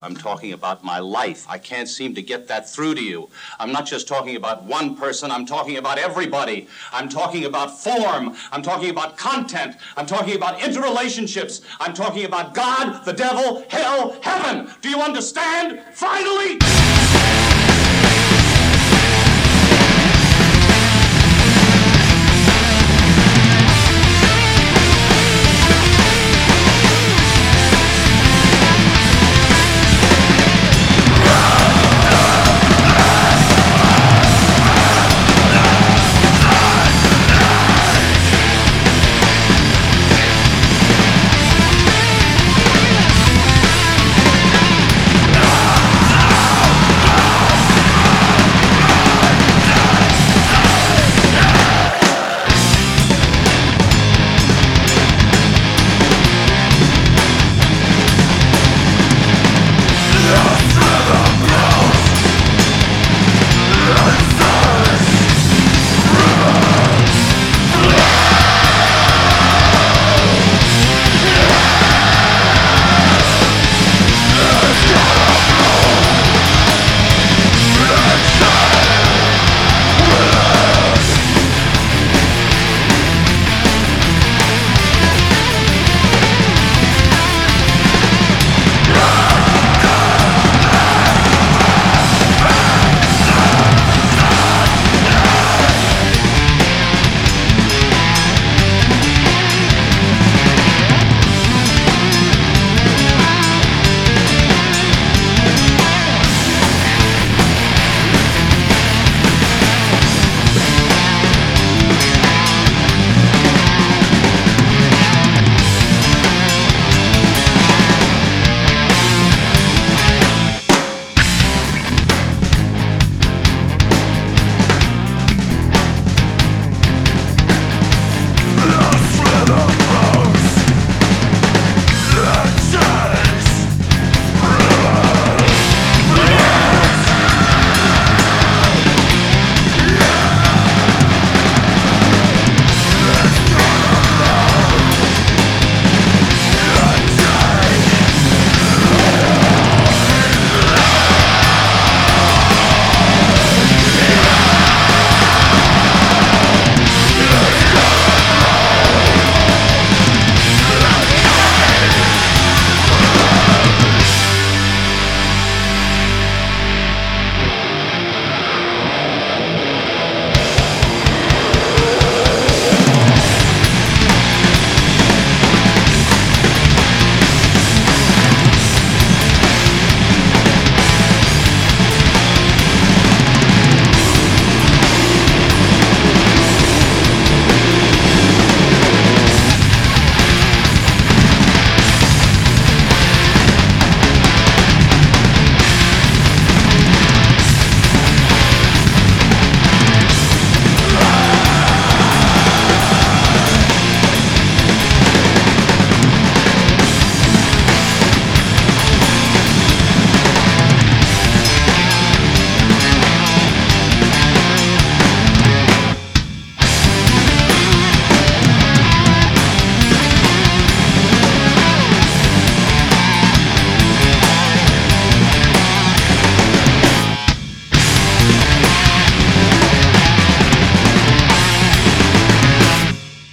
I'm talking about my life. I can't seem to get that through to you. I'm not just talking about one person. I'm talking about everybody. I'm talking about form. I'm talking about content. I'm talking about interrelationships. I'm talking about God, the devil, hell, heaven. Do you understand? Finally!